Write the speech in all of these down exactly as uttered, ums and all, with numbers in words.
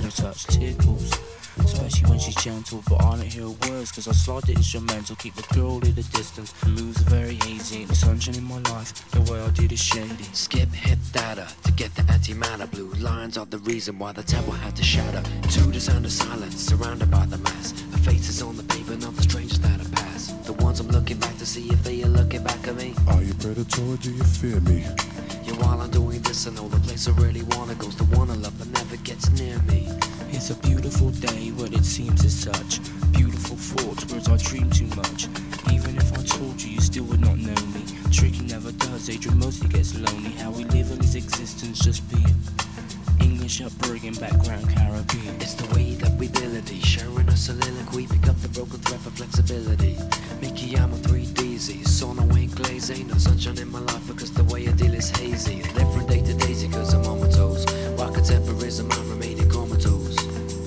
her touch tickles, especially when she's gentle. But I don't hear words cause I slide the instrumental. Keep the girl at a distance, moves are very hazy. The sunshine in my life, the way I did is shady. Skip hit data to get the antimatter. Blue lines are the reason why the temple had to shatter. To the sound of silence, surrounded by the mass. Her face is on the paper, not the strangers that I pass. The ones I'm looking back to see if they are looking back at me. Are you predator or do you fear me? Yeah, while I'm doing this, I know the place I really wanna go's the one I love but never gets near me. It's a beautiful day, but it seems as such. Beautiful thoughts, words I dream too much. Even if I told you, you still would not know me. Tricky never does, Adrian mostly gets lonely. How we live in his existence, just being English upbringing, background Caribbean. It's the way that we ability, sharing a soliloquy, pick up the broken thread for flexibility. Mickey, I'm a three D Z, sauna ain't glaze, ain't no sunshine in my life because the way I deal is hazy. Live from day to daisy cause I'm on my toes, while contemporism I'm remaining comatose.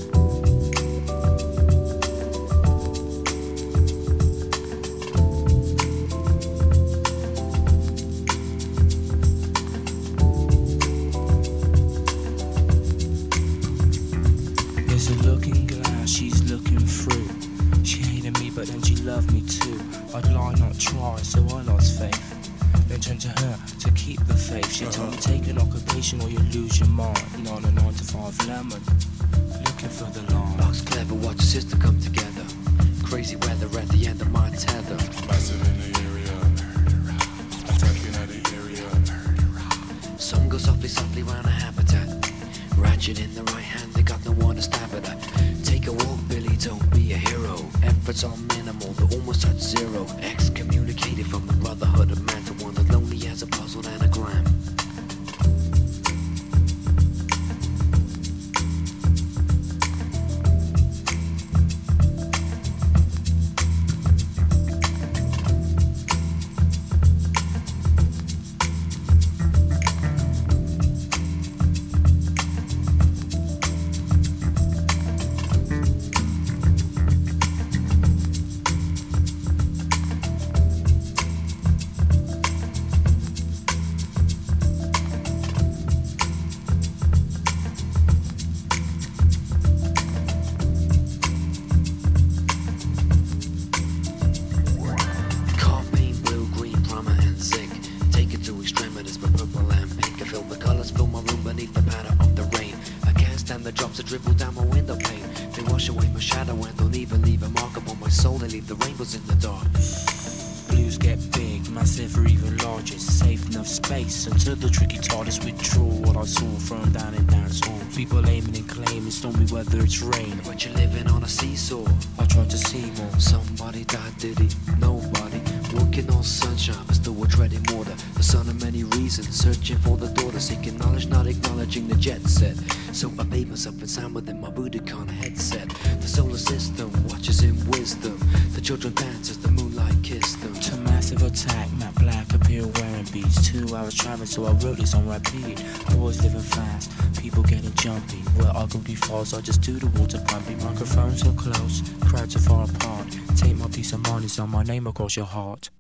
There's a looking glass she's looking through. She hated me but then she loved me too. I'd lie not try so I lost faith. Then turned to her to keep the faith. She told me take an occupation or you lose your mind. Not a nine to five lemon, looking for the line. Box clever, watch your sister come together. Crazy weather at the end of my tether. Massive in the area, attacking at the area. Some go softly, softly round a habitat. Ratchet in the right hand, they got no one to stab it at. Take a walk, Billy, don't be a hero. Efforts are minimal, they almost touch zero. Excommunicated from the brotherhood of man to one that lonely as a puzzled anagram. The drops that dribble down my window pane, they wash away my shadow and don't even leave a mark upon my soul. They leave the rainbows in the dark. Blues get big, massive or even larger. Safe enough space until the tricky TARDIS withdraw. What I saw thrown down in dance hall. People aiming and claiming stormy weather, it's rain. But you're living on a seesaw. I tried to see more. Somebody died, did he? Nobody. Walking on sunshine, but still we're treading water. The son of many reasons, searching for the daughter, seeking knowledge, not acknowledging the jet set. So I bathe myself in sound within my Budokan headset. The solar system watches in wisdom. The children dance as the moonlight kissed them. To massive attack, Matt Black appear wearing beats. Two hours traveling, so I wrote this on repeat. Boys living fast, people getting jumpy. Where I go be false, I just do the water pumping. Microphones so close, crowds are far apart. Take my peace of mind, it's on my name across your heart.